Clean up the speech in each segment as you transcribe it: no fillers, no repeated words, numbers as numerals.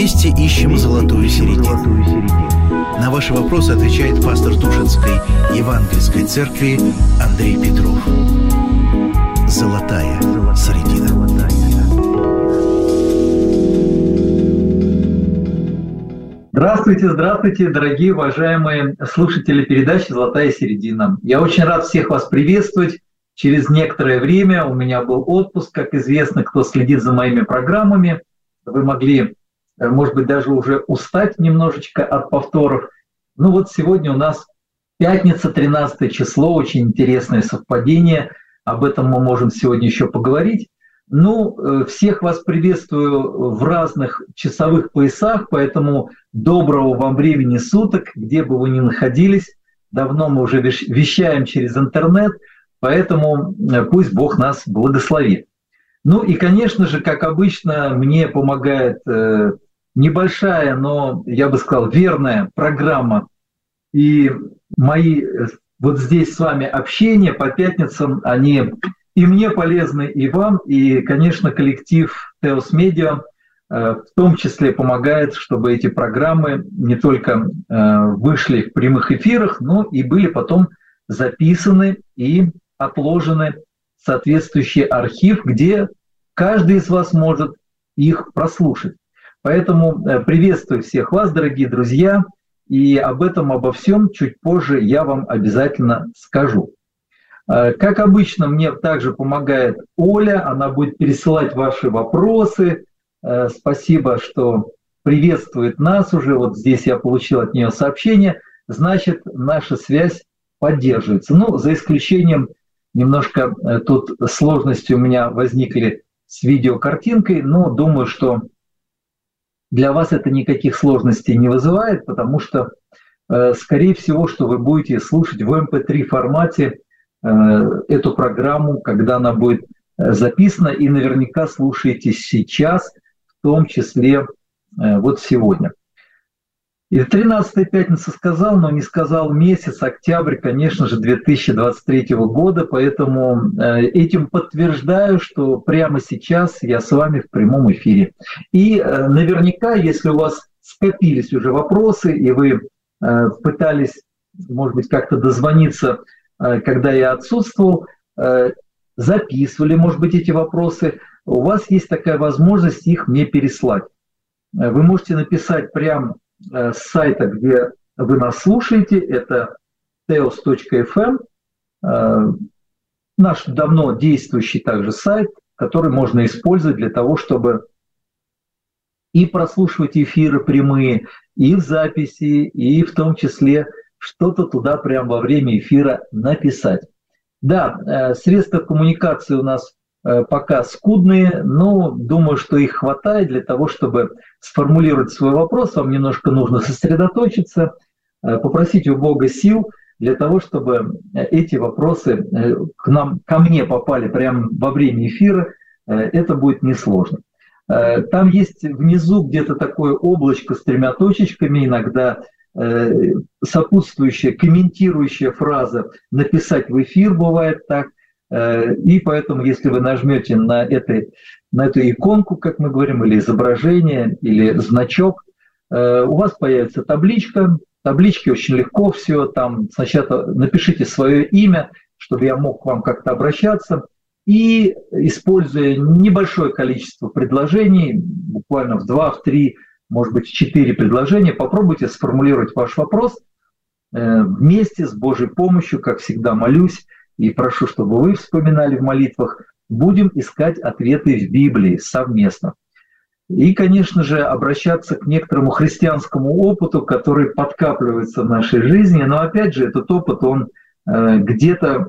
Вместе ищем золотую середину. На ваши вопросы отвечает пастор Тушинской Евангельской церкви Андрей Петров. Золотая середина. Здравствуйте, дорогие уважаемые слушатели передачи «Золотая середина». Я очень рад всех вас приветствовать. Через некоторое время у меня был отпуск, как известно, кто следит за моими программами. Вы могли, может быть, даже уже устать немножечко от повторов. Ну вот сегодня у нас пятница, 13 число, очень интересное совпадение. Об этом мы можем сегодня еще поговорить. Ну, всех вас приветствую в разных часовых поясах, поэтому доброго вам времени суток, где бы вы ни находились. Давно мы уже вещаем через интернет, поэтому пусть Бог нас благословит. Ну и, конечно же, как обычно, мне помогает небольшая, но, я бы сказал, верная программа. И мои вот здесь с вами общения по пятницам, они и мне полезны, и вам, и, конечно, коллектив Теос Медиа в том числе помогает, чтобы эти программы не только вышли в прямых эфирах, но и были потом записаны и отложены в соответствующий архив, где каждый из вас может их прослушать. Поэтому приветствую всех вас, дорогие друзья, и обо всем чуть позже я вам обязательно скажу. Как обычно, мне также помогает Оля, она будет пересылать ваши вопросы. Спасибо, что приветствует нас уже. Вот здесь я получил от нее сообщение. Значит, наша связь поддерживается. Ну, за исключением немножко тут сложности у меня возникли с видеокартинкой, но думаю, что для вас это никаких сложностей не вызывает, потому что, скорее всего, что вы будете слушать в MP3 формате эту программу, когда она будет записана, и наверняка слушаете сейчас, в том числе вот сегодня. И 13-я пятница сказал, но не сказал месяц, октябрь, конечно же, 2023 года, поэтому этим подтверждаю, что прямо сейчас я с вами в прямом эфире. И наверняка, если у вас скопились уже вопросы, и вы пытались, может быть, как-то дозвониться, когда я отсутствовал, записывали, может быть, эти вопросы, у вас есть такая возможность их мне переслать. Вы можете написать прямо с сайта, где вы нас слушаете, это teos.fm, наш давно действующий также сайт, который можно использовать для того, чтобы и прослушивать эфиры прямые, и в записи, и в том числе что-то туда прямо во время эфира написать. Да, средства коммуникации у нас пока скудные, но думаю, что их хватает для того, чтобы сформулировать свой вопрос. Вам немножко нужно сосредоточиться, попросить у Бога сил для того, чтобы эти вопросы ко мне попали прямо во время эфира. Это будет несложно. Там есть внизу где-то такое облачко с 3 точечками, иногда сопутствующая, комментирующая фраза «написать в эфир» бывает так. И поэтому, если вы нажмете на эту иконку, как мы говорим, или изображение, или значок, у вас появится табличка. Таблички очень легко все. Там сначала напишите свое имя, чтобы я мог к вам как-то обращаться. И, используя небольшое количество предложений, буквально в 2, в 3, может быть, в 4 предложения, попробуйте сформулировать ваш вопрос вместе с Божьей помощью, как всегда молюсь, и прошу, чтобы вы вспоминали в молитвах, будем искать ответы в Библии совместно. И, конечно же, обращаться к некоторому христианскому опыту, который подкапливается в нашей жизни, но, опять же, этот опыт, он где-то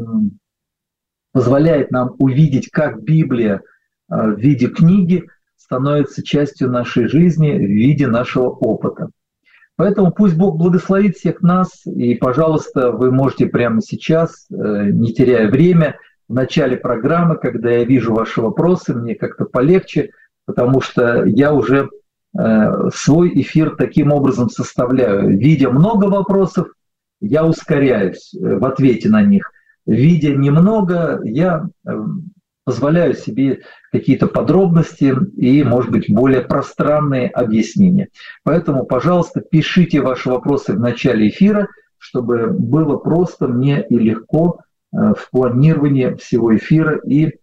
позволяет нам увидеть, как Библия в виде книги становится частью нашей жизни, в виде нашего опыта. Поэтому пусть Бог благословит всех нас, и, пожалуйста, вы можете прямо сейчас, не теряя время, в начале программы, когда я вижу ваши вопросы, мне как-то полегче, потому что я уже свой эфир таким образом составляю. Видя много вопросов, я ускоряюсь в ответе на них. Видя немного, я позволяю себе какие-то подробности и, может быть, более пространные объяснения. Поэтому, пожалуйста, пишите ваши вопросы в начале эфира, чтобы было просто мне и легко в планировании всего эфира и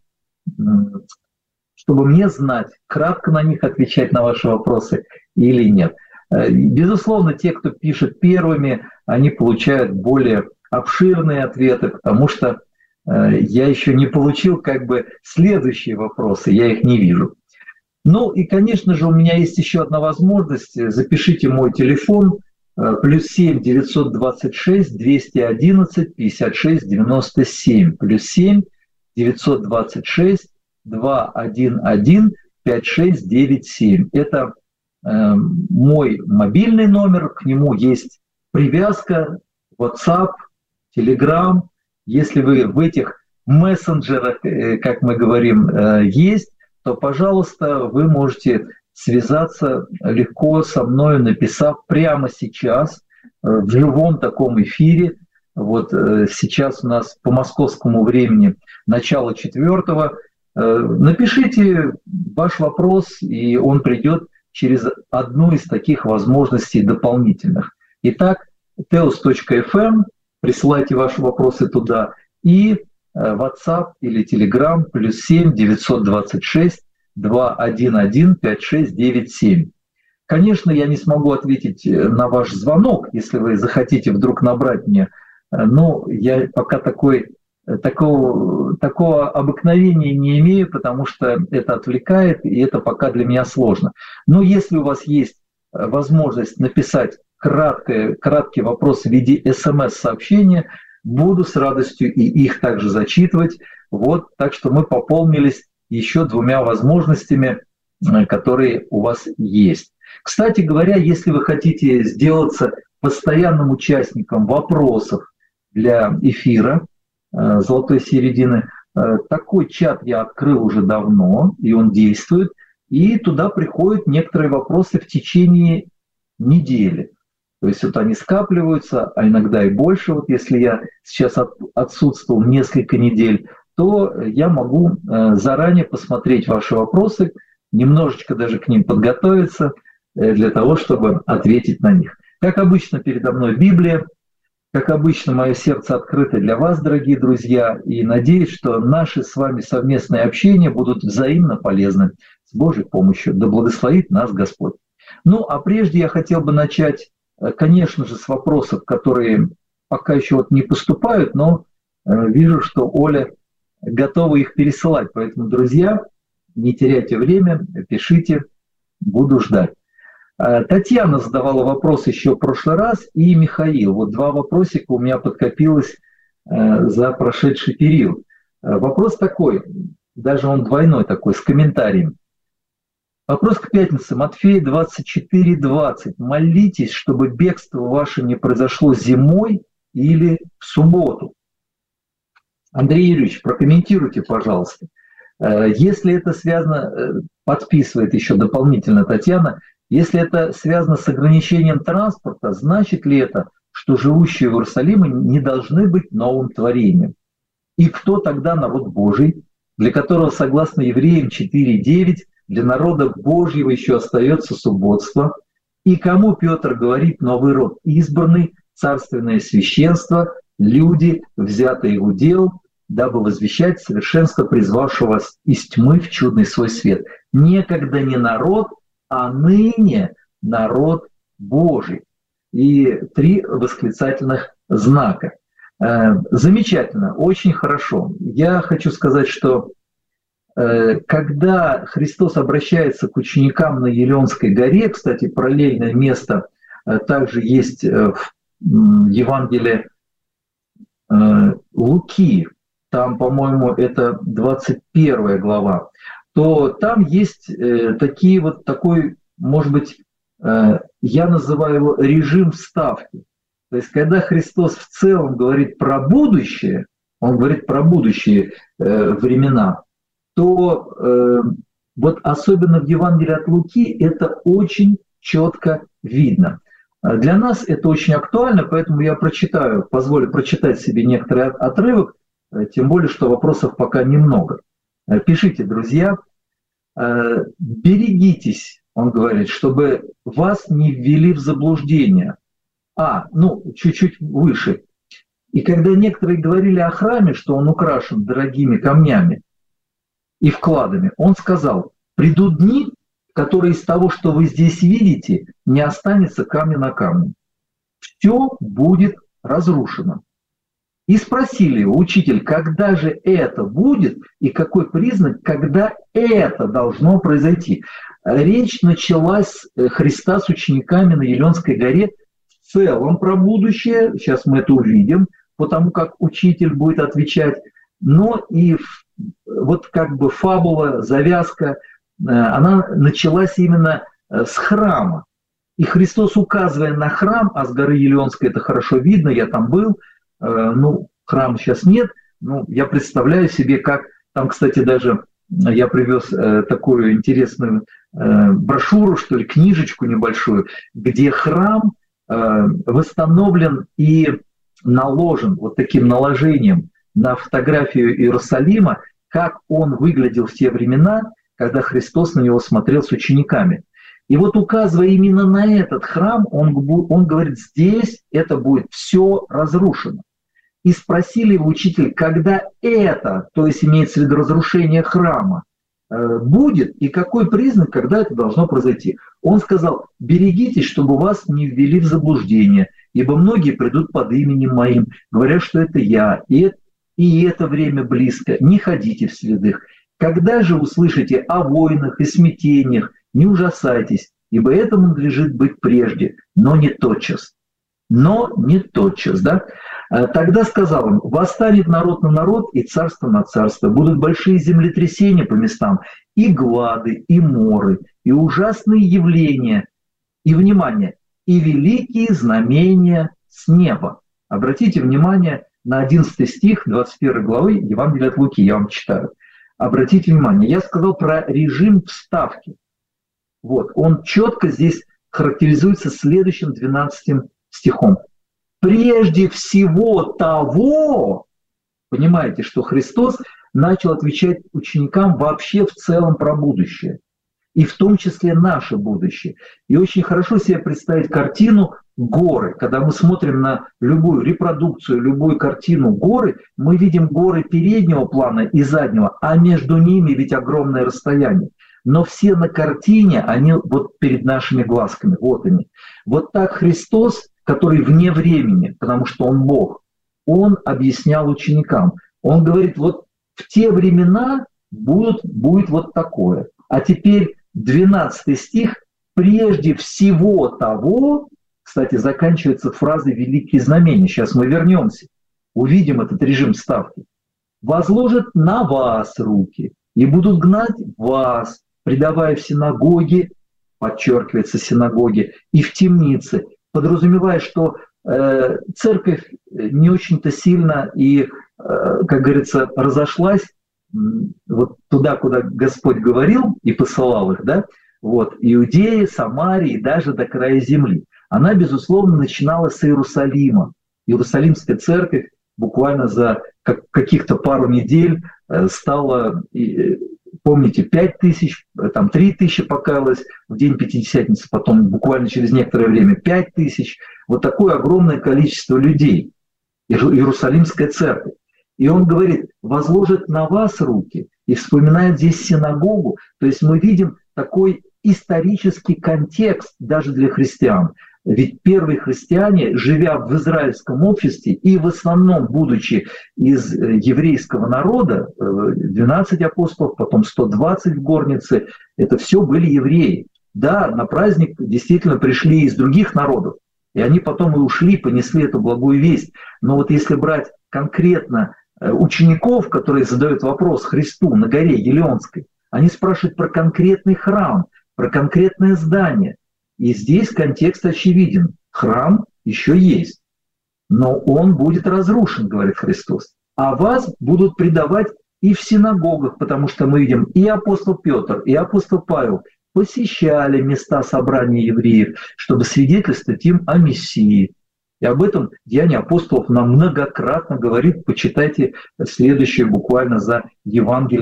чтобы мне знать, кратко на них отвечать на ваши вопросы или нет. Безусловно, те, кто пишет первыми, они получают более обширные ответы, потому что я еще не получил как бы следующие вопросы, я их не вижу. Ну и, конечно же, у меня есть еще одна возможность. Запишите мой телефон +7 926 211 56 97 +7 926 211 5697. Это мой мобильный номер, к нему есть привязка, WhatsApp, Telegram. Если вы в этих мессенджерах, как мы говорим, есть, то, пожалуйста, вы можете связаться легко со мной, написав прямо сейчас в живом таком эфире. Вот сейчас у нас по московскому времени начало 4-го. Напишите ваш вопрос, и он придет через одну из таких возможностей дополнительных. Итак, teos.fm, присылайте ваши вопросы туда, и WhatsApp или Telegram +7 926 211 5697. Конечно, я не смогу ответить на ваш звонок, если вы захотите вдруг набрать меня, но я пока такого обыкновения не имею, потому что это отвлекает, и это пока для меня сложно. Но если у вас есть возможность написать краткий вопрос в виде СМС-сообщения, буду с радостью и их также зачитывать. Вот, так что мы пополнились еще 2 возможностями, которые у вас есть. Кстати говоря, если вы хотите сделаться постоянным участником вопросов для эфира «Золотой середины», такой чат я открыл уже давно, и он действует, и туда приходят некоторые вопросы в течение недели. То есть вот они скапливаются, а иногда и больше. Вот если я сейчас отсутствовал несколько недель, то я могу заранее посмотреть ваши вопросы, немножечко даже к ним подготовиться для того, чтобы ответить на них. Как обычно, передо мной Библия. Как обычно, мое сердце открыто для вас, дорогие друзья, и надеюсь, что наши с вами совместные общения будут взаимно полезны с Божьей помощью. Да благословит нас Господь. Ну, а прежде я хотел бы начать, конечно же, с вопросов, которые пока еще вот не поступают, но вижу, что Оля готова их пересылать. Поэтому, друзья, не теряйте время, пишите, буду ждать. Татьяна задавала вопрос еще в прошлый раз, и Михаил. Вот 2 вопросика у меня подкопилось за прошедший период. Вопрос такой, даже он двойной такой, с комментарием. Вопрос к пятнице. Матфея 24:20. Молитесь, чтобы бегство ваше не произошло зимой или в субботу. Андрей Юрьевич, прокомментируйте, пожалуйста. Если это связано, подписывает еще дополнительно Татьяна, если это связано с ограничением транспорта, значит ли это, что живущие в Иерусалиме не должны быть новым творением? И кто тогда народ Божий, для которого, согласно Евреям 4:9, для народа Божьего еще остается субботство? И кому Петр говорит новый род? Избранный, царственное священство, люди, взятые в удел, дабы возвещать совершенство призвавшего из тьмы в чудный свой свет. Некогда не народ, а ныне народ Божий. И 3 восклицательных знака. Замечательно, очень хорошо. Я хочу сказать, что когда Христос обращается к ученикам на Елеонской горе, кстати, параллельное место также есть в Евангелии Луки, там, по-моему, это 21 глава, то там есть такой, может быть, я называю его режим вставки. То есть, когда Христос в целом говорит про будущее, он говорит про будущие времена, то вот особенно в Евангелии от Луки это очень четко видно. Для нас это очень актуально, поэтому я позволю прочитать себе некоторый отрывок, тем более, что вопросов пока немного. Пишите, друзья, берегитесь, он говорит, чтобы вас не ввели в заблуждение. Чуть-чуть выше. И когда некоторые говорили о храме, что он украшен дорогими камнями и вкладами, он сказал: придут дни, которые из того, что вы здесь видите, не останется камня на камне. Все будет разрушено. И спросили его: учитель, когда же это будет и какой признак, когда это должно произойти? Речь началась Христа с учениками на Елеонской горе в целом про будущее, сейчас мы это увидим, потому как учитель будет отвечать, но и вот как бы фабула, завязка, она началась именно с храма. И Христос, указывая на храм, а с горы Елеонской это хорошо видно, я там был, храма сейчас нет, я представляю себе, как там, кстати, даже я привез такую интересную брошюру, что ли, книжечку небольшую, где храм восстановлен и наложен вот таким наложением на фотографию Иерусалима, как он выглядел в те времена, когда Христос на него смотрел с учениками. И вот, указывая именно на этот храм, он говорит, здесь это будет все разрушено. И спросили его: учитель, когда это, то есть имеется в виду разрушение храма, будет, и какой признак, когда это должно произойти? Он сказал: берегитесь, чтобы вас не ввели в заблуждение, ибо многие придут под именем моим, говоря, что это я, и это время близко, не ходите вслед их. Когда же услышите о войнах и смятениях, не ужасайтесь, ибо этому надлежит быть прежде, но не тотчас. Но не тотчас, да? Тогда сказал он: восстанет народ на народ и царство на царство. Будут большие землетрясения по местам, и глады, и моры, и ужасные явления, и, внимание, и великие знамения с неба. Обратите внимание на 11 стих 21 главы Евангелия от Луки, я вам читаю. Обратите внимание, я сказал про режим вставки. Вот, он четко здесь характеризуется следующим 12 стихом. Прежде всего того, понимаете, что Христос начал отвечать ученикам вообще в целом про будущее, и в том числе наше будущее. И очень хорошо себе представить картину горы. Когда мы смотрим на любую репродукцию, любую картину горы, мы видим горы переднего плана и заднего, а между ними ведь огромное расстояние. Но все на картине, они вот перед нашими глазками, вот они. Вот так Христос, который вне времени, потому что Он Бог, Он объяснял ученикам. Он говорит, вот в те времена будет вот такое. А теперь 12 стих, прежде всего того, кстати, заканчивается фразой «великие знамения». Сейчас мы вернемся, увидим этот режим ставки. «Возложат на вас руки и будут гнать вас, предавая в синагоги», подчеркивается синагоги, и в темницы, подразумевая, что церковь не очень-то сильно и, как говорится, разошлась вот туда, куда Господь говорил и посылал их, да, вот, Иудеи, Самарии, даже до края земли. Она, безусловно, начиналась с Иерусалима. Иерусалимская церковь буквально за каких-то пару недель стала, помните, 5000, там 3000 покаялось в день Пятидесятницы, потом буквально через некоторое время 5000. Вот такое огромное количество людей. Иерусалимская церковь. И он говорит, возложит на вас руки, и вспоминает здесь синагогу. То есть мы видим такой исторический контекст даже для христиан. Ведь первые христиане, живя в израильском обществе и в основном будучи из еврейского народа, 12 апостолов, потом 120 в горнице, это все были евреи. Да, на праздник действительно пришли из других народов, и они потом и ушли, понесли эту благую весть. Но вот если брать конкретно учеников, которые задают вопрос Христу на горе Елеонской, они спрашивают про конкретный храм, про конкретное здание. И здесь контекст очевиден. Храм еще есть, но он будет разрушен, говорит Христос. А вас будут предавать и в синагогах, потому что мы видим, и апостол Петр, и апостол Павел посещали места собрания евреев, чтобы свидетельствовать им о Мессии. И об этом Деяния апостолов нам многократно говорит. Почитайте следующее буквально за Евангелиями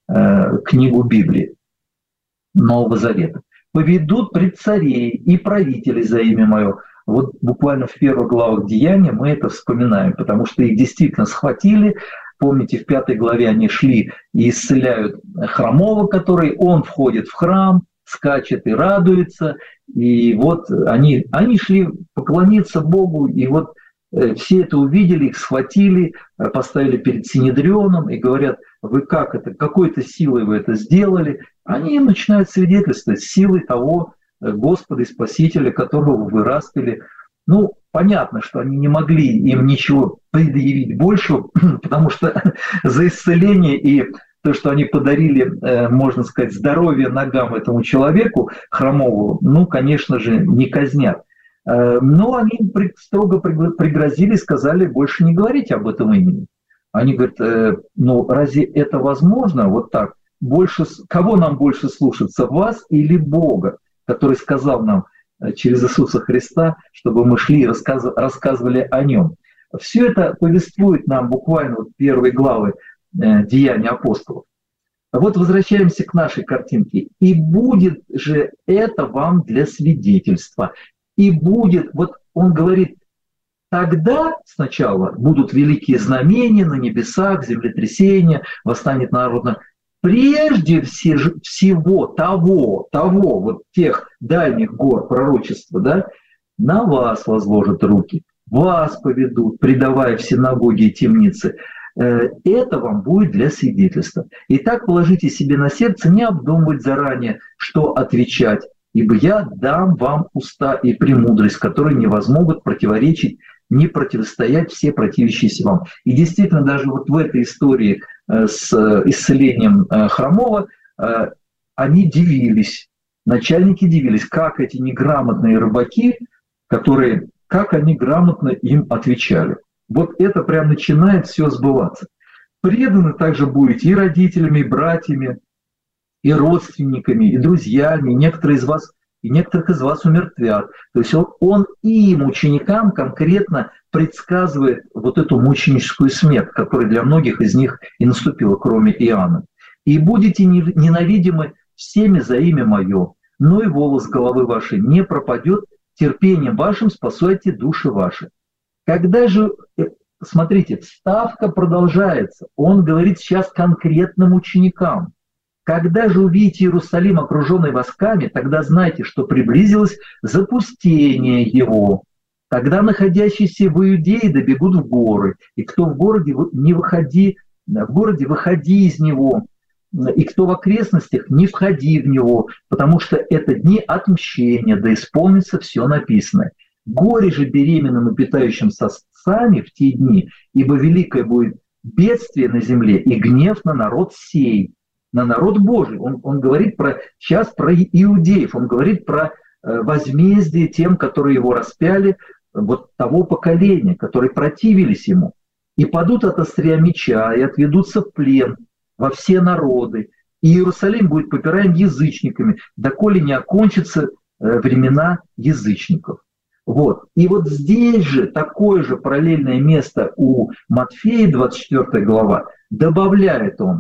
книгу Библии Нового Завета. «Поведут пред царей и правителей за имя Мое». Вот буквально в первых главах Деяния мы это вспоминаем, потому что их действительно схватили. Помните, в 5 главе они шли и исцеляют хромого, который он входит в храм, скачет и радуется. И вот они шли поклониться Богу, и вот все это увидели, их схватили, поставили перед Синедрионом и говорят: вы как это, какой-то силой вы это сделали? Они им начинают свидетельствовать силой того Господа и Спасителя, которого вы распяли. Ну, понятно, что они не могли им ничего предъявить большего, потому что за исцеление и то, что они подарили, можно сказать, здоровье ногам этому человеку хромовому, ну, конечно же, не казнят. Но они строго пригрозили, сказали: больше не говорить об этом имени. Они говорят: ну, разве это возможно вот так? Кого нам больше слушаться, вас или Бога, который сказал нам через Иисуса Христа, чтобы мы шли и рассказывали о Нем? Все это повествует нам буквально вот первые главы Деяния апостолов. Вот возвращаемся к нашей картинке. «И будет же это вам для свидетельства». И будет, вот он говорит, тогда сначала будут великие знамения на небесах, землетрясения, восстанет народ. Прежде всего того, вот тех дальних гор пророчества, да, на вас возложат руки, вас поведут, предавая в синагоги и темницы. Это вам будет для свидетельства. Итак, положите себе на сердце не обдумывать заранее, что отвечать, ибо я дам вам уста и премудрость, которые не возмогут противоречить, не противостоять все противящиеся вам. И действительно, даже вот в этой истории с исцелением хромого они дивились, начальники дивились, как эти неграмотные рыбаки, как они грамотно им отвечали. Вот это прям начинает все сбываться. Преданы также будете и родителями, и братьями, и родственниками, и друзьями, и некоторых из вас умертвят. То есть он им, ученикам, конкретно предсказывает вот эту мученическую смерть, которая для многих из них и наступила, кроме Иоанна. «И будете ненавидимы всеми за имя Мое, но и волос головы вашей не пропадет, терпением вашим спасайте души ваши». Когда же, смотрите, вставка продолжается. Он говорит сейчас конкретным ученикам. «Когда же увидите Иерусалим, окруженный войсками, тогда знайте, что приблизилось запустение его. Тогда находящиеся в Иудее добегут в горы, и кто в городе выходи из него, и кто в окрестностях, не входи в него, потому что это дни отмщения, да исполнится все написанное. Горе же беременным и питающим сосцами в те дни, ибо великое будет бедствие на земле и гнев на народ сей». На народ Божий. Он говорит сейчас про иудеев, он говорит про возмездие тем, которые его распяли, вот того поколения, которые противились ему. «И падут от острия меча, и отведутся в плен во все народы, и Иерусалим будет попираем язычниками, доколе не окончатся времена язычников». Вот. И вот здесь же такое же параллельное место у Матфея, 24 глава, добавляет он,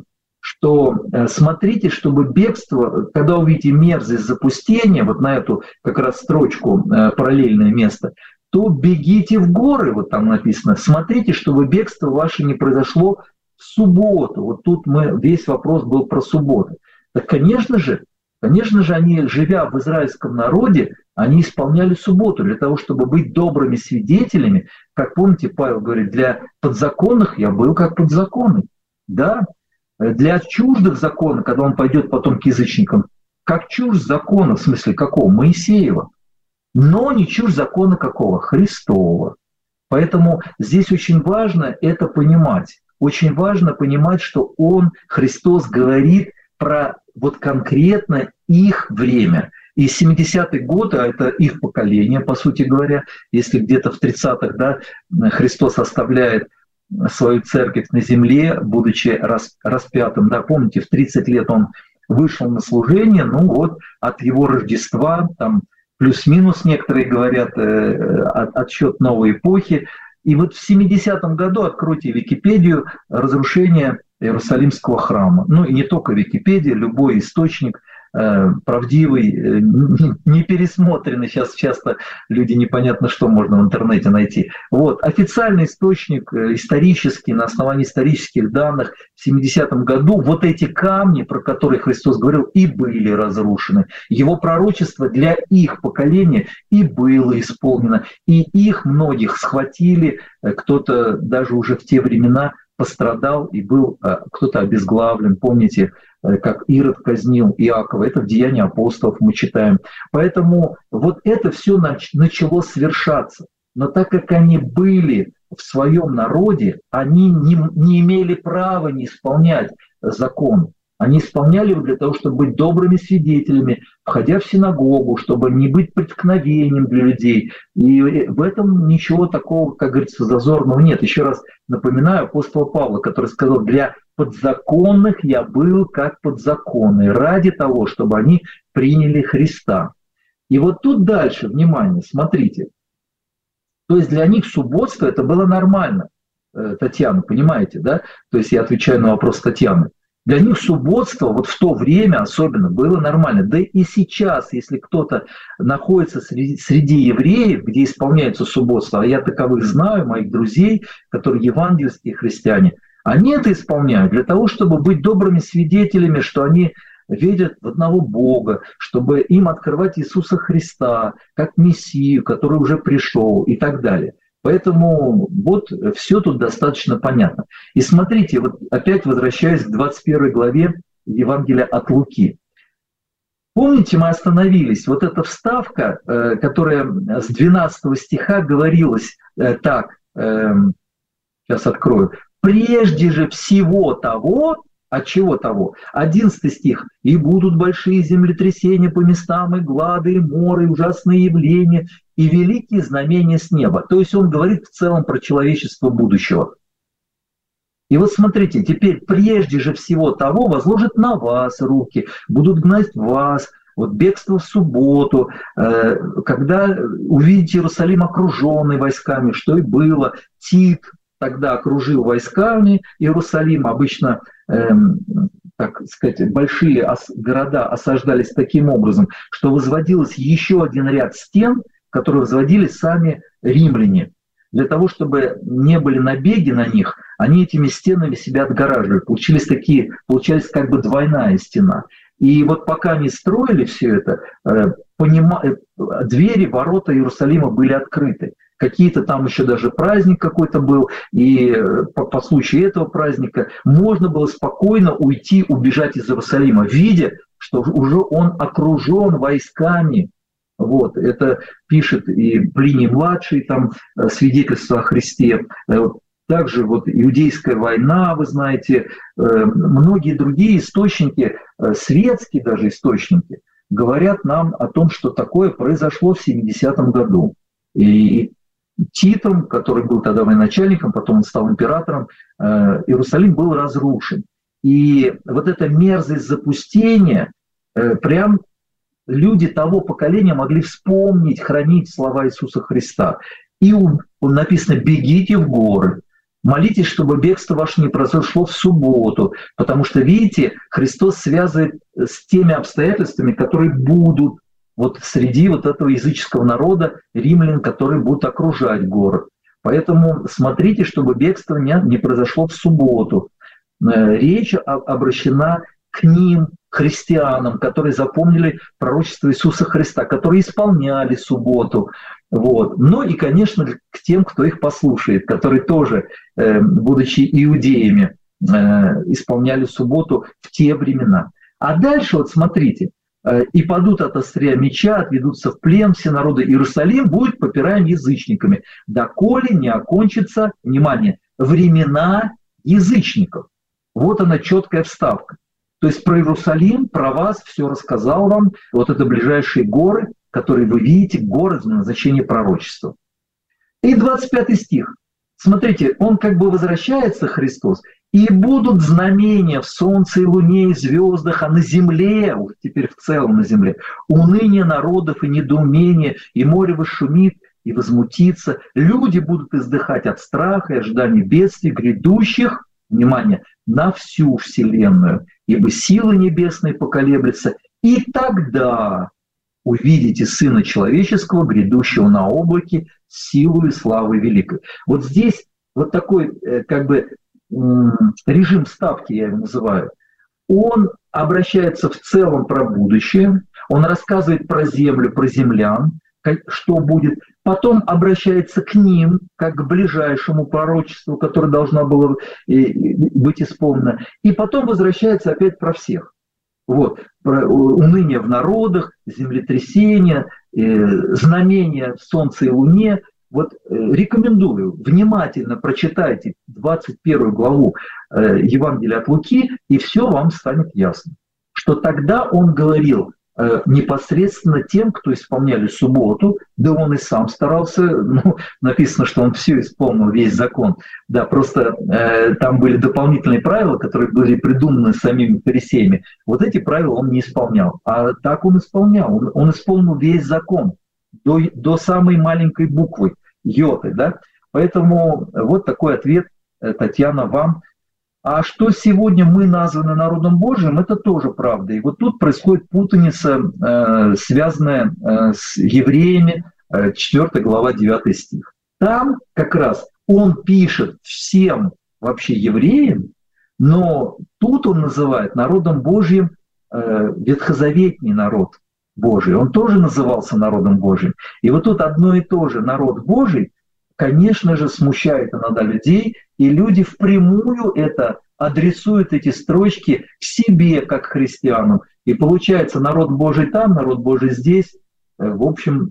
что смотрите, чтобы бегство, когда увидите мерзость запустения, вот на эту как раз строчку параллельное место, то бегите в горы, вот там написано, смотрите, чтобы бегство ваше не произошло в субботу. Вот тут весь вопрос был про субботу. Так, конечно же, они, живя в израильском народе, они исполняли субботу для того, чтобы быть добрыми свидетелями. Как помните, Павел говорит, для подзаконных я был как подзаконный. Да, для чуждых закона, когда он пойдет потом к язычникам, как чужд закона, в смысле какого? Моисеева. Но не чужд закона какого? Христового. Поэтому здесь очень важно это понимать. Очень важно понимать, что Христос, говорит про вот конкретно их время. И 70-й год, а это их поколение, по сути говоря, если где-то в 30-х, да, Христос оставляет свою церковь на земле, будучи распятым. Да, помните, в 30 лет он вышел на служение, ну вот от его Рождества, там плюс-минус некоторые говорят, отсчет новой эпохи. И вот в 70-м году, откройте Википедию, разрушение Иерусалимского храма. Ну и не только Википедия, любой источник правдивый, не пересмотренный. Сейчас часто люди непонятно, что можно в интернете найти. Вот. Официальный источник, исторический, на основании исторических данных, в 70-м году вот эти камни, про которые Христос говорил, и были разрушены. Его пророчество для их поколения и было исполнено. И их многих схватили, кто-то даже уже в те времена пострадал и был кто-то обезглавлен. Помните, как Ирод казнил Иакова. Это в Деянии апостолов мы читаем. Поэтому вот это все начало свершаться. Но так как они были в своем народе, они не имели права не исполнять закон. Они исполняли его для того, чтобы быть добрыми свидетелями, входя в синагогу, чтобы не быть преткновением для людей. И в этом ничего такого, как говорится, зазорного нет. Еще раз напоминаю апостола Павла, который сказал: для подзаконных я был как подзаконный, ради того, чтобы они приняли Христа. И вот тут дальше, внимание, смотрите. То есть для них субботство это было нормально. Татьяна, понимаете, да? То есть я отвечаю на вопрос Татьяны. Для них субботство вот в то время особенно было нормально. Да и сейчас, если кто-то находится среди евреев, где исполняется субботство, а я таковых знаю, моих друзей, которые евангельские христиане, они это исполняют для того, чтобы быть добрыми свидетелями, что они верят в одного Бога, чтобы им открывать Иисуса Христа как Мессию, который уже пришел и так далее. Поэтому вот все тут достаточно понятно. И смотрите, вот опять возвращаясь к 21 главе Евангелия от Луки. Помните, мы остановились, вот эта вставка, которая с 12 стиха говорилась так, сейчас открою. «Прежде же всего того», от чего того? 11 стих. «И будут большие землетрясения по местам, и глады, и моры, и ужасные явления, и великие знамения с неба». То есть он говорит в целом про человечество будущего. И вот смотрите, теперь прежде же всего того возложат на вас руки, будут гнать вас, вот бегство в субботу, когда увидите Иерусалим окруженный войсками, что и было, Тит тогда окружил войсками Иерусалим, обычно, так сказать, большие города осаждались таким образом, что возводилось еще один ряд стен, которые возводили сами римляне. Для того, чтобы не были набеги на них, они этими стенами себя отгораживали. Получались как бы двойная стена. И вот пока они строили все это, двери, ворота Иерусалима были открыты. Какие-то там еще даже праздник какой-то был, и по случаю этого праздника можно было спокойно уйти, убежать из Иерусалима, видя, что уже он окружен войсками. Вот, это пишет и Плиний-младший, там свидетельство о Христе. Также вот Иудейская война, вы знаете, многие другие источники, светские даже источники, говорят нам о том, что такое произошло в 70-м году. И Титом, который был тогда военачальником, потом он стал императором, Иерусалим был разрушен. И вот эта мерзость запустения, прям люди того поколения могли вспомнить, хранить слова Иисуса Христа. И написано: «Бегите в горы, молитесь, чтобы бегство ваше не произошло в субботу». Потому что, видите, Христос связывает с теми обстоятельствами, которые будут вот среди вот этого языческого народа, римлян, которые будут окружать город. Поэтому смотрите, чтобы бегство не произошло в субботу. Речь обращена к ним, христианам, которые запомнили пророчество Иисуса Христа, которые исполняли субботу. Вот. Ну и, конечно, к тем, кто их послушает, которые тоже, будучи иудеями, исполняли субботу в те времена. А дальше вот смотрите. «И падут от острия меча, отведутся в плен все народы. Иерусалим будет попираем язычниками, доколе не окончится, внимание, времена язычников». Вот она, четкая вставка. То есть про Иерусалим, про вас все рассказал вам. Вот это ближайшие горы, которые вы видите, горы в назначении пророчества. И 25 стих. Смотрите, он как бы возвращается, Христос, «И будут знамения в солнце и луне и звездах, а на земле», теперь в целом на земле, «уныние народов и недоумение, и море вошумит и возмутится. Люди будут издыхать от страха и ожидания бедствий грядущих внимание, на всю вселенную, ибо силы небесные поколеблются, и тогда увидите Сына Человеческого, грядущего на облаке, силу и славы великой. Вот здесь вот такой как бы режим ставки, я его называю, он обращается в целом про будущее, он рассказывает про землю, про землян, что будет, потом обращается к ним, как к ближайшему пророчеству, которое должно было быть исполнено, и потом возвращается опять про всех. Вот, про уныние в народах, землетрясения, знамения в Солнце и Луне. Вот рекомендую, внимательно прочитайте 21 главу Евангелия от Луки, и все вам станет ясно, что тогда он говорил непосредственно тем, кто исполняли субботу, да он и сам старался, ну, написано, что он все исполнил, весь закон, да, просто там были дополнительные правила, которые были придуманы самими фарисеями, вот эти правила он не исполнял, а так он исполнял, он исполнил весь закон, до самой маленькой буквы, йоты, да, поэтому вот такой ответ, Татьяна, вам. А что сегодня мы названы народом Божиим, это тоже правда. И вот тут происходит путаница, связанная с евреями, 4 глава, 9 стих. Там как раз он пишет всем вообще евреям, но тут он называет народом Божиим ветхозаветний народ Божий. Он тоже назывался народом Божиим. И вот тут одно и то же, народ Божий, конечно же, смущает иногда людей, и люди впрямую это адресуют, эти строчки, к себе, как христианам. И получается, народ Божий там, народ Божий здесь, в общем,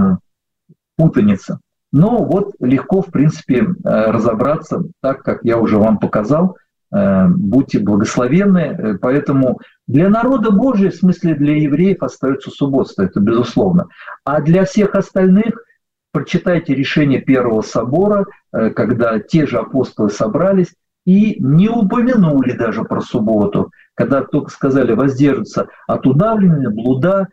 путаница. Но вот легко, в принципе, разобраться, так как я уже вам показал. Будьте благословенны. Поэтому для народа Божия, в смысле для евреев, остается субботство, это безусловно. А для всех остальных прочитайте решение Первого собора, когда те же апостолы собрались и не упомянули даже про субботу, когда только сказали воздержаться от удавления, блуда,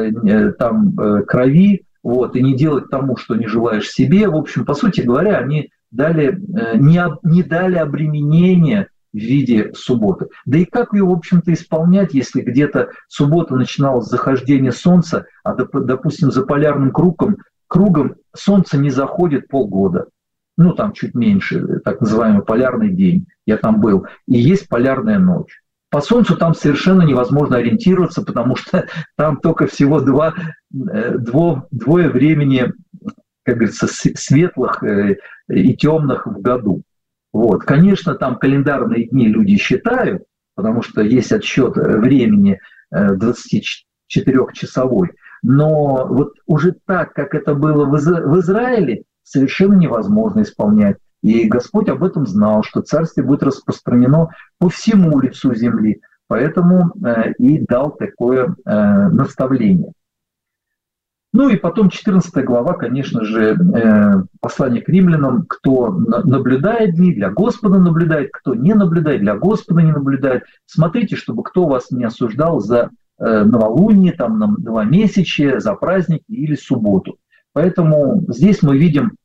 там, крови, вот, и не делать тому, что не желаешь себе. В общем, по сути говоря, они дали, не дали обременения в виде субботы. Да и как ее, в общем-то, исполнять, если где-то суббота начиналась с захождения солнца, а, допустим, за полярным кругом солнце не заходит полгода. Ну, там чуть меньше, так называемый полярный день. Я там был. И есть полярная ночь. По солнцу там совершенно невозможно ориентироваться, потому что там только всего двое времени, как говорится, светлых и темных в году. Вот. Конечно, там календарные дни люди считают, потому что есть отсчет времени 24-часовой. Но вот уже так, как это было в Израиле, совершенно невозможно исполнять. И Господь об этом знал, что царствие будет распространено по всему лицу земли. Поэтому и дал такое наставление. Ну и потом 14 глава, конечно же, послание к римлянам, кто наблюдает дни, для Господа наблюдает, кто не наблюдает, для Господа не наблюдает. Смотрите, чтобы кто вас не осуждал за новолуние, там, новомесячие, за праздники или субботу. Поэтому здесь мы видим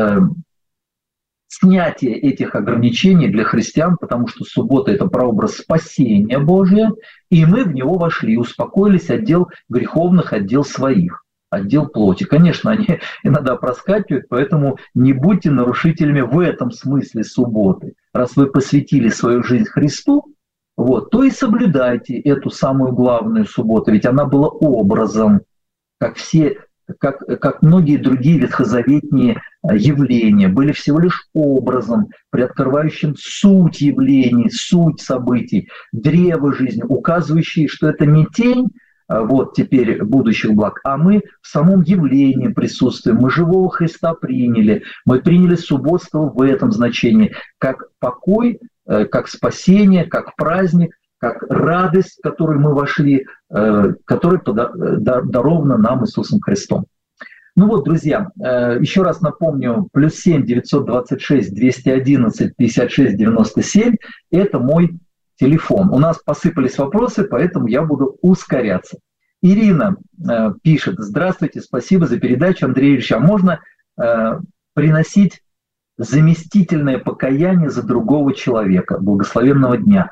снятие этих ограничений для христиан, потому что суббота – это прообраз спасения Божия, и мы в него вошли, успокоились, отдел греховных, отдел своих, отдел плоти. Конечно, они иногда проскакивают, поэтому не будьте нарушителями в этом смысле субботы. Раз вы посвятили свою жизнь Христу, вот, то и соблюдайте эту самую главную субботу, ведь она была образом, как многие другие ветхозаветные явления, были всего лишь образом, приоткрывающим суть явлений, суть событий, древо жизни, указывающие, что это не тень, вот теперь будущих благ, а мы в самом явлении присутствуем, мы живого Христа приняли, мы приняли субботство в этом значении, как покой, как спасение, как праздник, как радость, в которую мы вошли, которая дарована нам Иисусом Христом. Ну вот, друзья, еще раз напомню, +7 926 211 56 97 – это мой телефон. У нас посыпались вопросы, поэтому я буду ускоряться. Ирина пишет: здравствуйте, спасибо за передачу, Андрей Ильич. А можно приносить заместительное покаяние за другого человека, благословенного дня.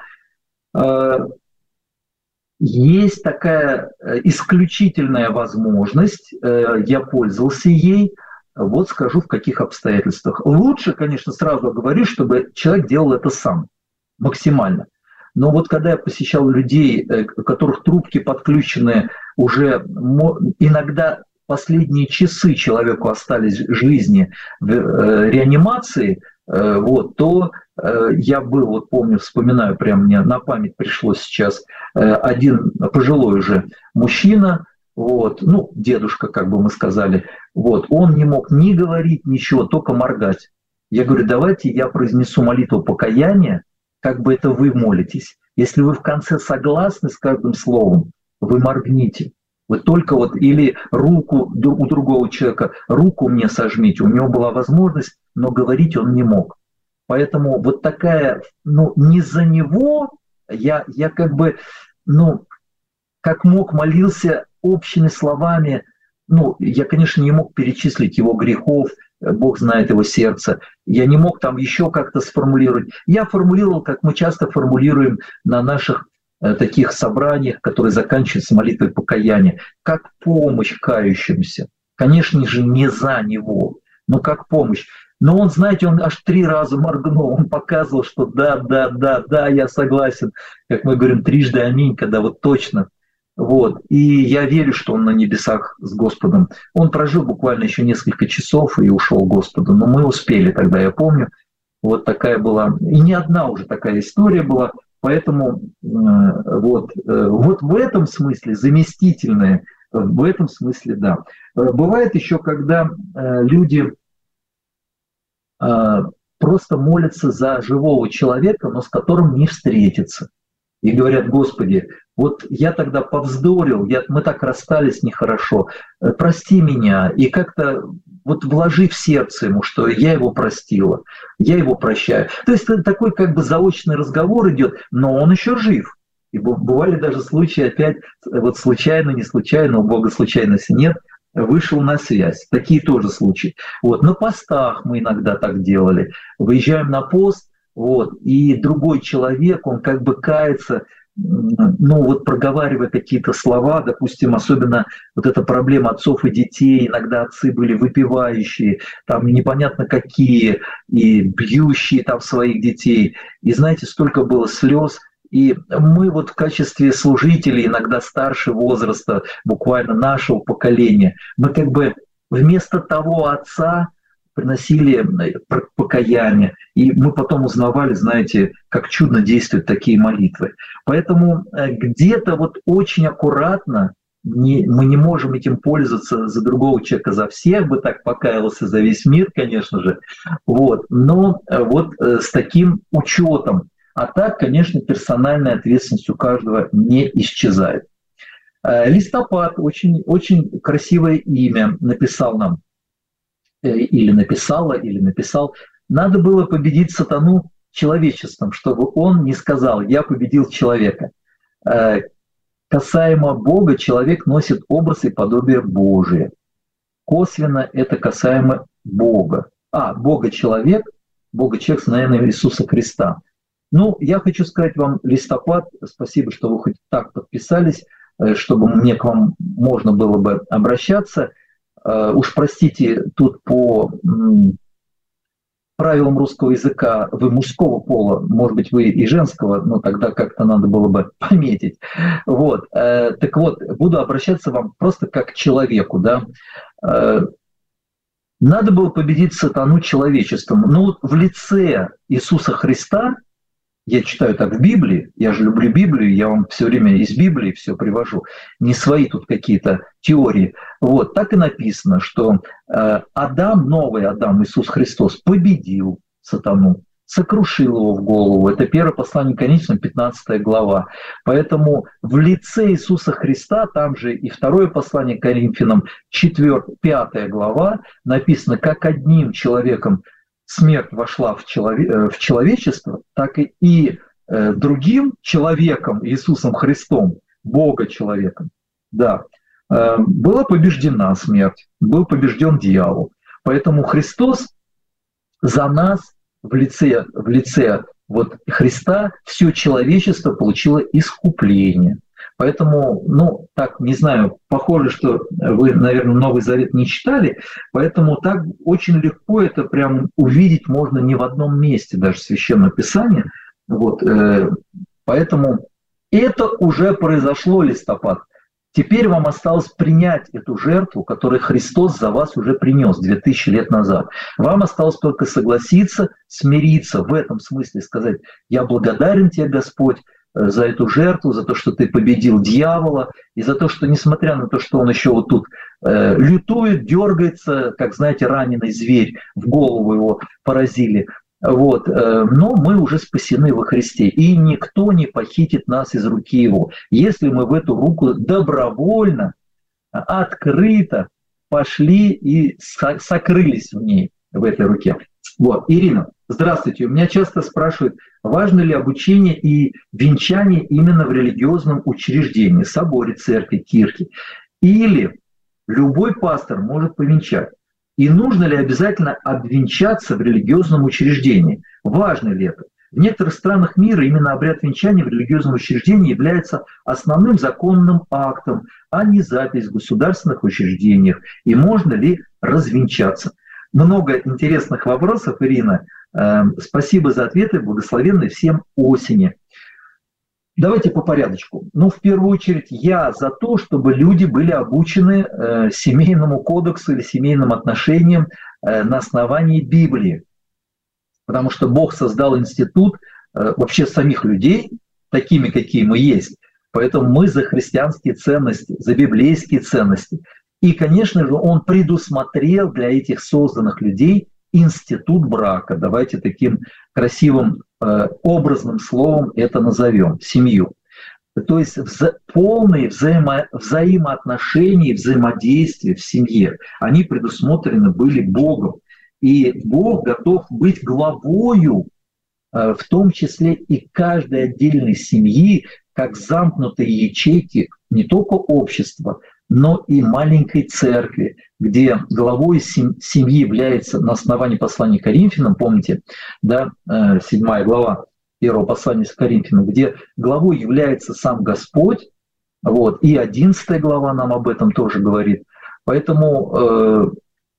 Есть такая исключительная возможность, я пользовался ей, вот скажу, в каких обстоятельствах. Лучше, конечно, сразу говорю, чтобы человек делал это сам, максимально. Но вот когда я посещал людей, у которых трубки подключены уже, иногда последние часы человеку остались в жизни в реанимации, вот, то я был, вот помню, вспоминаю, прямо мне на память пришло сейчас, один пожилой уже мужчина, вот, ну, дедушка, как бы мы сказали, вот, он не мог ни говорить, ничего, только моргать. Я говорю, давайте я произнесу молитву покаяния, как бы это вы молитесь. Если вы в конце согласны с каждым словом, вы моргните. Вы только вот или руку у другого человека, руку мне сожмите. У него была возможность, но говорить он не мог. Поэтому вот такая, ну, не за него, я как бы, ну, как мог, молился общими словами. Ну, я, конечно, не мог перечислить его грехов, Бог знает его сердце. Я не мог там еще как-то сформулировать. Я формулировал, как мы часто формулируем на наших таких собраниях, которые заканчиваются молитвой покаяния, как помощь кающимся. Конечно же, не за него, но как помощь. Но он, знаете, он аж 3 раза моргнул, он показывал, что да, я согласен. Как мы говорим, трижды аминь, когда вот точно. Вот. И я верю, что он на небесах с Господом. Он прожил буквально еще несколько часов и ушел к Господу. Но мы успели тогда, я помню. Вот такая была. И не одна уже такая история была. Поэтому вот в этом смысле заместительное, в этом смысле да. Бывает еще, когда люди просто молятся за живого человека, но с которым не встретятся. И говорят, Господи, вот я тогда повздорил, мы так расстались нехорошо, прости меня. И как-то вот вложи в сердце ему, что я его простила, я его прощаю. То есть такой как бы заочный разговор идет, но он еще жив. И бывали даже случаи опять, вот случайно, не случайно, у Бога случайности нет, вышел на связь. Такие тоже случаи. Вот. На постах мы иногда так делали. Выезжаем на пост, вот, и другой человек, он как бы кается, ну вот проговаривая какие-то слова, допустим, особенно вот эта проблема отцов и детей, иногда отцы были выпивающие, там непонятно какие, и бьющие там своих детей. И знаете, столько было слез. И мы вот в качестве служителей, иногда старше возраста, буквально нашего поколения, мы как бы вместо того отца приносили покаяние. И мы потом узнавали, знаете, как чудно действуют такие молитвы. Поэтому где-то вот очень аккуратно, мы не можем этим пользоваться за другого человека, за всех бы так покаялся, за весь мир, конечно же. Вот. Но вот с таким учетом. А так, конечно, персональная ответственность у каждого не исчезает. Листопад, очень, очень красивое имя, написал нам, или написала, или написал. Надо было победить сатану человечеством, чтобы он не сказал «я победил человека». Касаемо Бога, человек носит образ и подобие Божие. Косвенно это касаемо Бога. Бога-человек, Бога-человек, наверное, Иисуса Христа. Ну, я хочу сказать вам, листопад, спасибо, что вы хоть так подписались, чтобы мне к вам можно было бы обращаться. Уж простите, тут по правилам русского языка вы мужского пола, может быть, вы и женского, но тогда как-то надо было бы пометить. Вот. Так вот, буду обращаться вам просто как к человеку, да. Надо было победить сатану человечеством. Ну, в лице Иисуса Христа, я читаю так в Библии, я же люблю Библию, я вам все время из Библии все привожу, не свои тут какие-то теории. Вот, так и написано, что Адам, новый Адам, Иисус Христос, победил сатану, сокрушил его в голову. Это первое послание Коринфянам, 15 глава. Поэтому в лице Иисуса Христа, там же и второе послание Коринфянам, 5 глава, написано, как одним человеком смерть вошла в человечество, так и другим человеком, Иисусом Христом, Бога-человеком, да, была побеждена смерть, был побежден дьявол. Поэтому Христос за нас в лице вот Христа все человечество получило искупление. Поэтому, ну, так, не знаю, похоже, что вы, наверное, Новый Завет не читали, поэтому так очень легко это прям увидеть можно не в одном месте, даже Священное Писание. Вот, поэтому это уже произошло, листопад. Теперь вам осталось принять эту жертву, которую Христос за вас уже принес 2000 лет назад. Вам осталось только согласиться, смириться, в этом смысле сказать: «Я благодарен тебе, Господь, за эту жертву, за то, что ты победил дьявола, и за то, что, несмотря на то, что он еще вот тут лютует, дергается, как, знаете, раненый зверь, в голову его поразили, вот, но мы уже спасены во Христе, и никто не похитит нас из руки его, если мы в эту руку добровольно, открыто пошли и сокрылись в ней, в этой руке». Вот, Ирина, здравствуйте. У меня часто спрашивают, важно ли обучение и венчание именно в религиозном учреждении, соборе, церкви, кирхе, или любой пастор может повенчать. И нужно ли обязательно обвенчаться в религиозном учреждении? Важно ли это? В некоторых странах мира именно обряд венчания в религиозном учреждении является основным законным актом, а не запись в государственных учреждениях. И можно ли развенчаться? Много интересных вопросов, Ирина. Спасибо за ответы. Благословенной всем осени. Давайте по порядочку. Ну, в первую очередь, я за то, чтобы люди были обучены семейному кодексу или семейным отношениям на основании Библии. Потому что Бог создал институт вообще самих людей, такими, какие мы есть. Поэтому мы за христианские ценности, за библейские ценности. И, конечно же, Он предусмотрел для этих созданных людей институт брака. Давайте таким красивым образным словом это назовем, семью. То есть полные взаимоотношения, взаимодействия в семье, они предусмотрены были Богом. И Бог готов быть главою, в том числе и каждой отдельной семьи, как замкнутые ячейки не только общества, но и маленькой церкви, где главой семьи является на основании послания к Коринфянам, помните, да, 7 глава 1 послания к Коринфянам, где главой является сам Господь, вот, и 11 глава нам об этом тоже говорит. Поэтому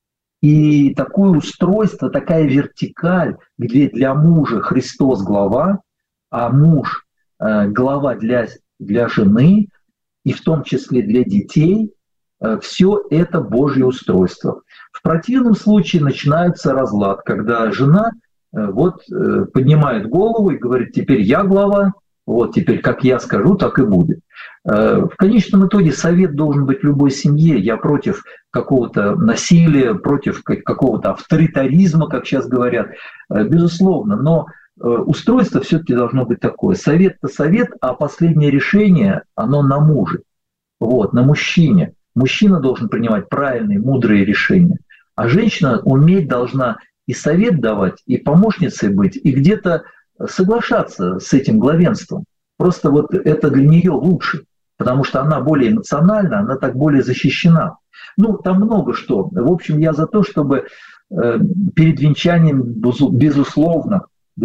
и такое устройство, такая вертикаль, где для мужа Христос глава, а муж глава для жены, и в том числе для детей, все это Божье устройство. В противном случае начинается разлад, когда жена вот поднимает голову и говорит: теперь я глава, вот теперь как я скажу, так и будет. В конечном итоге совет должен быть в любой семье. Я против какого-то насилия, против какого-то авторитаризма, как сейчас говорят, безусловно, но устройство все-таки должно быть такое. Совет-то совет, а последнее решение, оно на муже, вот, на мужчине. Мужчина должен принимать правильные, мудрые решения. А женщина уметь должна и совет давать, и помощницей быть, и где-то соглашаться с этим главенством. Просто вот это для нее лучше, потому что она более эмоциональна, она так более защищена. Ну, там много что. В общем, я за то, чтобы перед венчанием, безусловно,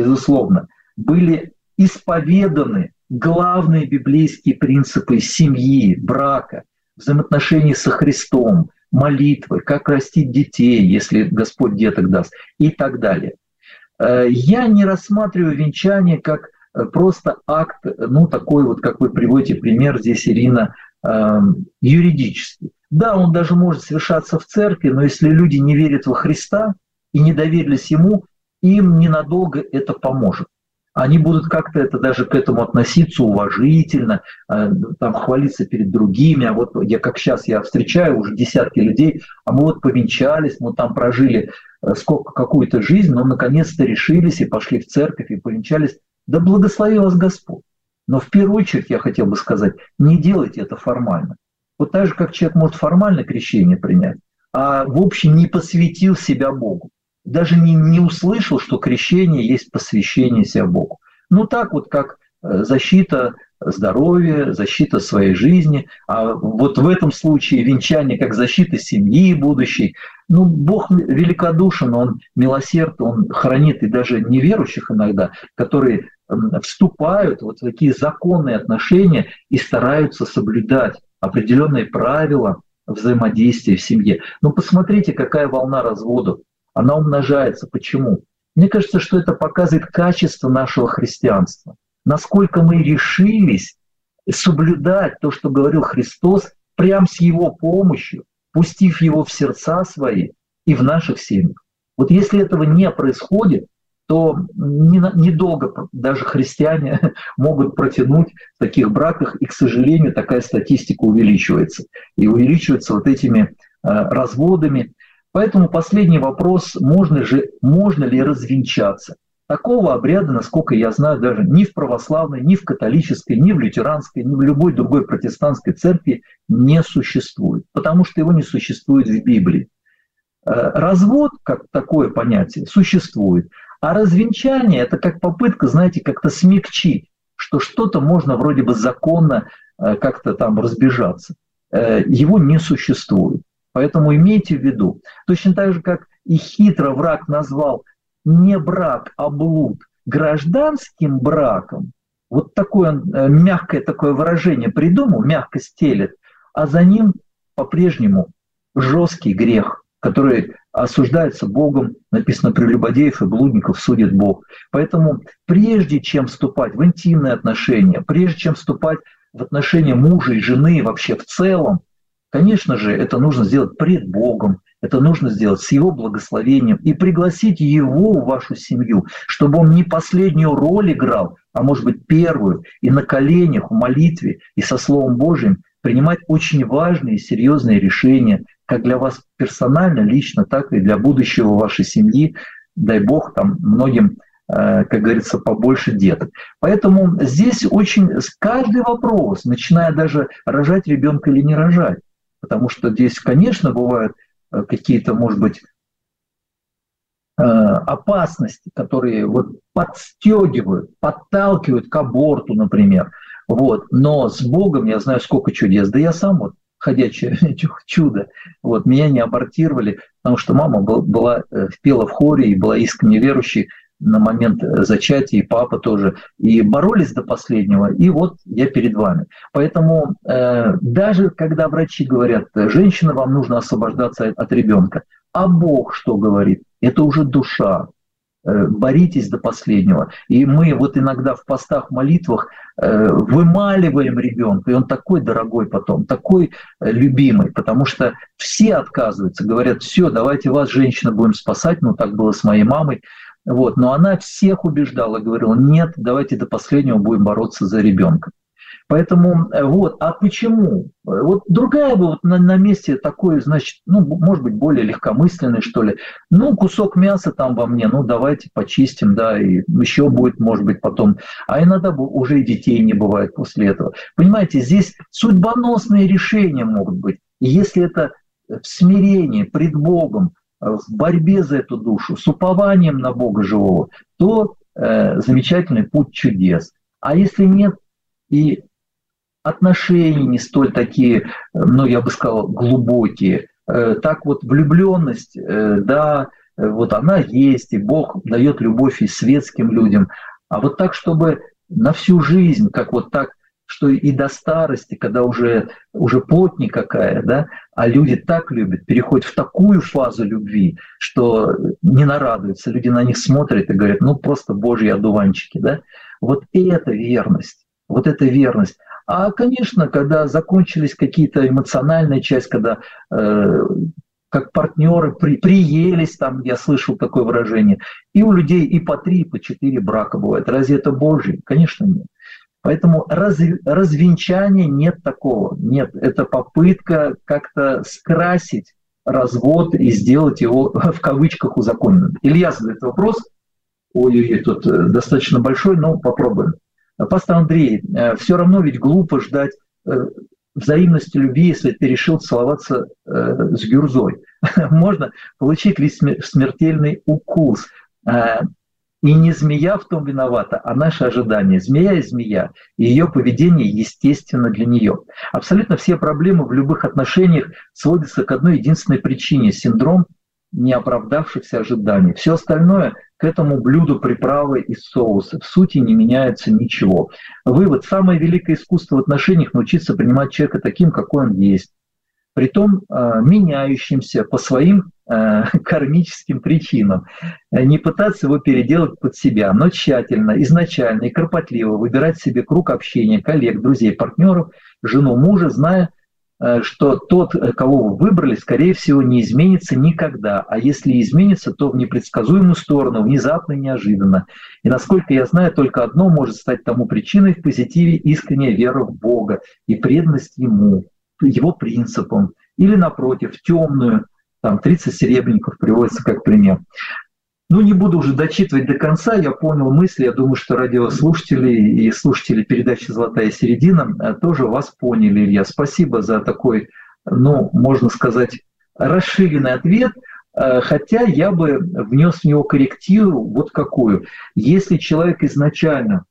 были исповеданы главные библейские принципы семьи, брака, взаимоотношений со Христом, молитвы, как растить детей, если Господь деток даст, и так далее. Я не рассматриваю венчание как просто акт, ну, такой вот, как вы приводите пример здесь, Ирина, юридический. Да, он даже может совершаться в церкви, но если люди не верят во Христа и не доверились Ему, им ненадолго это поможет. Они будут как-то это, даже к этому относиться уважительно, там, хвалиться перед другими. А вот я, как сейчас я встречаю уже десятки людей, а мы вот повенчались, мы там прожили какую-то жизнь, но наконец-то решились и пошли в церковь и повенчались. Да благослови вас Господь. Но в первую очередь я хотел бы сказать, не делайте это формально. Вот так же, как человек может формально крещение принять, а в общем не посвятил себя Богу. Даже не услышал, что крещение есть посвящение себя Богу. Ну так вот, как защита здоровья, защита своей жизни. А вот в этом случае венчание как защита семьи будущей. Ну, Бог великодушен, Он милосерден, Он хранит и даже неверующих иногда, которые вступают в вот такие законные отношения и стараются соблюдать определенные правила взаимодействия в семье. Но посмотрите, какая волна разводов. Она умножается. Почему? Мне кажется, что это показывает качество нашего христианства. Насколько мы решились соблюдать то, что говорил Христос, прямо с Его помощью, пустив Его в сердца свои и в наших семьях. Вот если этого не происходит, то недолго даже христиане могут протянуть в таких браках, и, к сожалению, такая статистика увеличивается. И увеличивается вот этими разводами. Поэтому последний вопрос, можно ли развенчаться? Такого обряда, насколько я знаю, даже ни в православной, ни в католической, ни в лютеранской, ни в любой другой протестантской церкви не существует, потому что его не существует в Библии. Развод, как такое понятие, существует, а развенчание – это как попытка, знаете, как-то смягчить, что что-то можно вроде бы законно как-то там разбежаться. Его не существует. Поэтому имейте в виду, точно так же, как и хитро враг назвал не брак, а блуд гражданским браком, вот такое он, мягкое такое выражение придумал, мягко стелет, а за ним по-прежнему жесткий грех, который осуждается Богом, написано, прелюбодеев и блудников судит Бог. Поэтому прежде чем вступать в интимные отношения, прежде чем вступать в отношения мужа и жены вообще в целом, конечно же, это нужно сделать пред Богом, это нужно сделать с Его благословением и пригласить Его в вашу семью, чтобы Он не последнюю роль играл, а может быть первую, и на коленях, в молитве и со Словом Божьим принимать очень важные и серьезные решения, как для вас персонально, лично, так и для будущего вашей семьи. Дай Бог там многим, как говорится, побольше деток. Поэтому здесь очень каждый вопрос, начиная даже рожать ребенка или не рожать, потому что здесь, конечно, бывают какие-то, может быть, опасности, которые вот подстегивают, подталкивают к аборту, например. Вот. Но с Богом я знаю сколько чудес. Да я сам вот ходячее чудо. Вот. Меня не абортировали, потому что мама пела в хоре и была искренне верующей на момент зачатия, и папа тоже. И боролись до последнего, и вот я перед вами. Поэтому даже когда врачи говорят, женщина, вам нужно освобождаться от ребенка, а Бог что говорит? Это уже душа. Боритесь до последнего. И мы вот иногда в постах, молитвах вымаливаем ребенка, и он такой дорогой потом, такой любимый, потому что все отказываются, говорят, все, давайте вас, женщина, будем спасать, ну так было с моей мамой. Вот. Но она всех убеждала, говорила, нет, давайте до последнего будем бороться за ребенка. Поэтому вот, а почему? Вот другая бы вот на месте такой, значит, ну, может быть, более легкомысленный, что ли. Ну, кусок мяса там во мне, ну, давайте почистим, да, и еще будет, может быть, потом. А иногда уже и детей не бывает после этого. Понимаете, здесь судьбоносные решения могут быть. И если это в смирении, пред Богом, в борьбе за эту душу, с упованием на Бога живого, то замечательный путь чудес. А если нет, и отношения не столь такие, ну, я бы сказал, глубокие, так вот влюбленность, да, вот она есть, и Бог дает любовь и светским людям, а вот так, чтобы на всю жизнь, как вот так, что и до старости, когда уже плоть никакая, да, а люди так любят, переходят в такую фазу любви, что не нарадуются, люди на них смотрят и говорят, ну просто божьи одуванчики, да, вот это верность, вот это верность. А, конечно, когда закончились какие-то эмоциональные части, когда как партнеры приелись, там я слышал такое выражение, и у людей и по 3, и по 4 брака бывает. Разве это Божье? Конечно, нет. Поэтому развенчания нет такого. Нет, это попытка как-то скрасить развод и сделать его в кавычках узаконенным. Илья задает вопрос. Ой-ой-ой, тут достаточно большой, но попробуем. Пастор Андрей, все равно ведь глупо ждать взаимности любви, если ты решил целоваться с гюрзой. Можно получить ли смертельный укус? И не змея в том виновата, а наше ожидание. Змея и змея, и ее поведение естественно для нее. Абсолютно все проблемы в любых отношениях сводятся к одной единственной причине – синдром неоправдавшихся ожиданий. Все остальное к этому блюду приправы и соусы. В сути не меняется ничего. Вывод. Самое великое искусство в отношениях – научиться принимать человека таким, какой он есть. Притом меняющимся по своим кармическим причинам. Не пытаться его переделать под себя, но тщательно, изначально и кропотливо выбирать себе круг общения, коллег, друзей, партнеров, жену, мужа, зная, что тот, кого вы выбрали, скорее всего, не изменится никогда. А если изменится, то в непредсказуемую сторону, внезапно и неожиданно. И, насколько я знаю, только одно может стать тому причиной в позитиве: искренняя вера в Бога и преданность Ему, его принципам, или, напротив, темную, там 30 серебряников приводится как пример. Ну, не буду уже дочитывать до конца, я понял мысли, я думаю, что радиослушатели и слушатели передачи «Золотая середина» тоже вас поняли, Илья. Спасибо за такой, ну, можно сказать, расширенный ответ, хотя я бы внес в него коррективу вот какую. Если человек изначально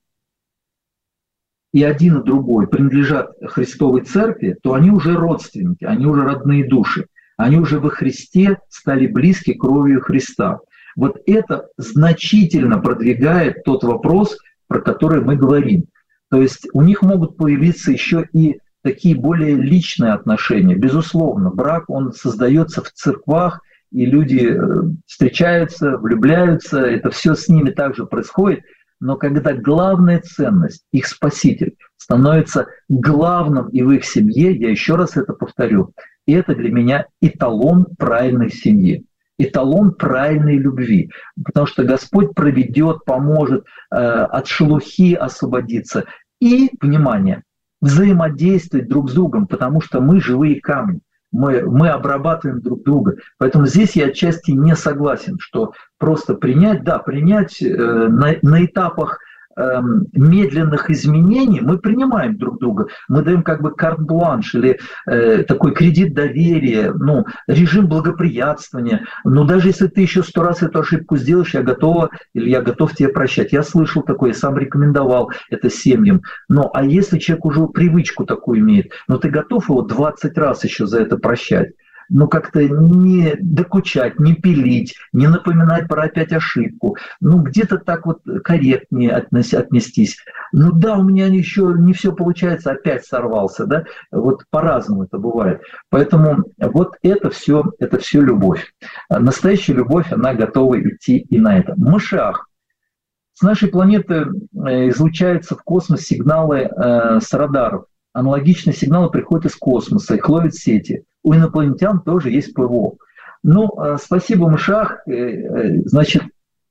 и один, и другой принадлежат Христовой Церкви, то они уже родственники, они уже родные души, они уже во Христе стали близки кровью Христа. Вот это значительно продвигает тот вопрос, про который мы говорим. То есть у них могут появиться еще и такие более личные отношения. Безусловно, брак, он создается в церквах, и люди встречаются, влюбляются, это все с ними также происходит. Но когда главная ценность, их Спаситель, становится главным и в их семье, я еще раз это повторю, это для меня эталон правильной семьи, эталон правильной любви. Потому что Господь проведет, поможет от шелухи освободиться. И, внимание, взаимодействовать друг с другом, потому что мы живые камни. Мы обрабатываем друг друга. Поэтому здесь я отчасти не согласен, что просто принять, да, принять на этапах медленных изменений мы принимаем друг друга. Мы даем как бы карт-бланш или такой кредит доверия, ну, режим благоприятствования. Но даже если ты еще 100 раз эту ошибку сделаешь, я готов тебе прощать. Я слышал такое, я сам рекомендовал это семьям. Но а если человек уже привычку такую имеет, но ты готов его 20 раз еще за это прощать? Ну, как-то не докучать, не пилить, не напоминать про опять ошибку. Ну, где-то так вот корректнее отнестись. Ну да, у меня еще не все получается, опять сорвался, да? Вот по-разному это бывает. Поэтому вот это все любовь. Настоящая любовь, она готова идти и на это. Машиах. С нашей планеты излучаются в космос сигналы с радаров. Аналогичные сигналы приходят из космоса, их ловят сети. У инопланетян тоже есть ПВО. Ну, спасибо, Машиах. Значит,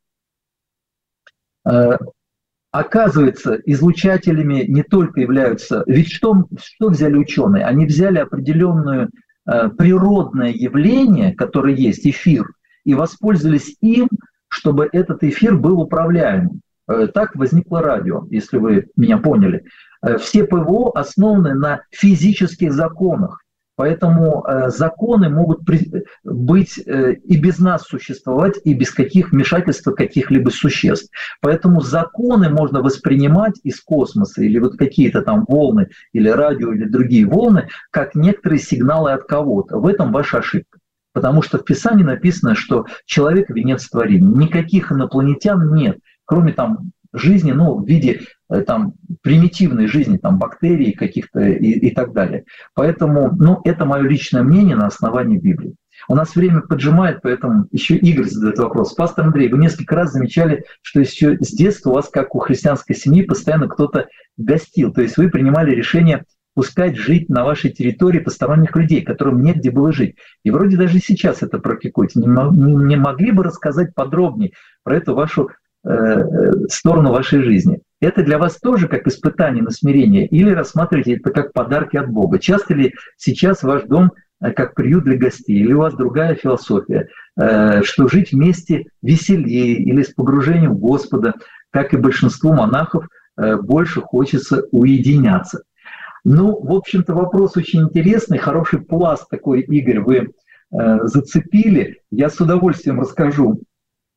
оказывается, излучателями не только являются... Ведь что взяли ученые? Они взяли определенное природное явление, которое есть, эфир, и воспользовались им, чтобы этот эфир был управляемым. Так возникло радио, если вы меня поняли. Все ПВО основаны на физических законах, поэтому законы могут быть и без нас существовать, и без каких вмешательств каких-либо существ. Поэтому законы можно воспринимать из космоса, или вот какие-то там волны, или радио, или другие волны, как некоторые сигналы от кого-то. В этом ваша ошибка. Потому что в Писании написано, что человек – венец творения. Никаких инопланетян нет, кроме там жизни, ну, в виде там примитивной жизни, там бактерий каких-то и так далее. Поэтому, ну, это мое личное мнение на основании Библии. У нас время поджимает, поэтому еще Игорь задает вопрос. Пастор Андрей, вы несколько раз замечали, что еще с детства у вас, как у христианской семьи, постоянно кто-то гостил. То есть вы принимали решение пускать жить на вашей территории посторонних людей, которым негде было жить. И вроде даже сейчас это практикуете. Не могли бы рассказать подробнее про эту вашу сторону вашей жизни? Это для вас тоже как испытание на смирение или рассматриваете это как подарки от Бога? Часто ли сейчас ваш дом как приют для гостей, или у вас другая философия, что жить вместе веселее или с погружением в Господа, как и большинству монахов, больше хочется уединяться? Ну, в общем-то, вопрос очень интересный, хороший пласт такой, Игорь, вы зацепили. Я с удовольствием расскажу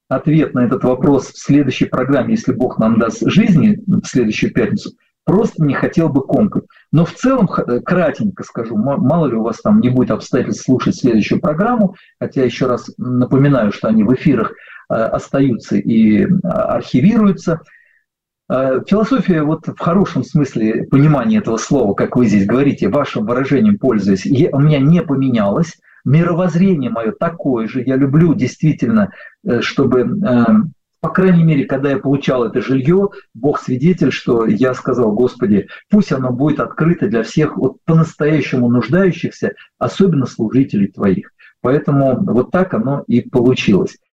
ответ на этот вопрос в следующей программе, если Бог нам даст жизни в следующую пятницу. Просто не хотел бы комкать. Но в целом, кратенько скажу, мало ли у вас там не будет обстоятельств слушать следующую программу, хотя еще раз напоминаю, что они в эфирах остаются и архивируются. Философия, вот в хорошем смысле понимания этого слова, как вы здесь говорите, вашим выражением пользуясь, у меня не поменялась. Мировоззрение мое такое же. Я люблю действительно, чтобы, по крайней мере, когда я получал это жилье, Бог свидетель, что я сказал: Господи, пусть оно будет открыто для всех вот по-настоящему нуждающихся, особенно служителей Твоих. Поэтому вот так оно и получилось.